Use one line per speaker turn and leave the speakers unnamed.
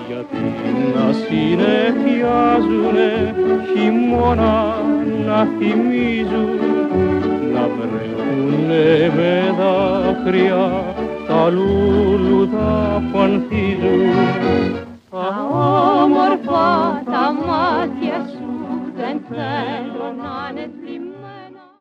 γιατί να συνεχιάζουνε χειμώνα να θυμίζουν, να βρέχουνε με δάκρυα τα λούλουδα που ανθίζουν.
Τα όμορφα τα μάτια σου δεν θέλω να είναι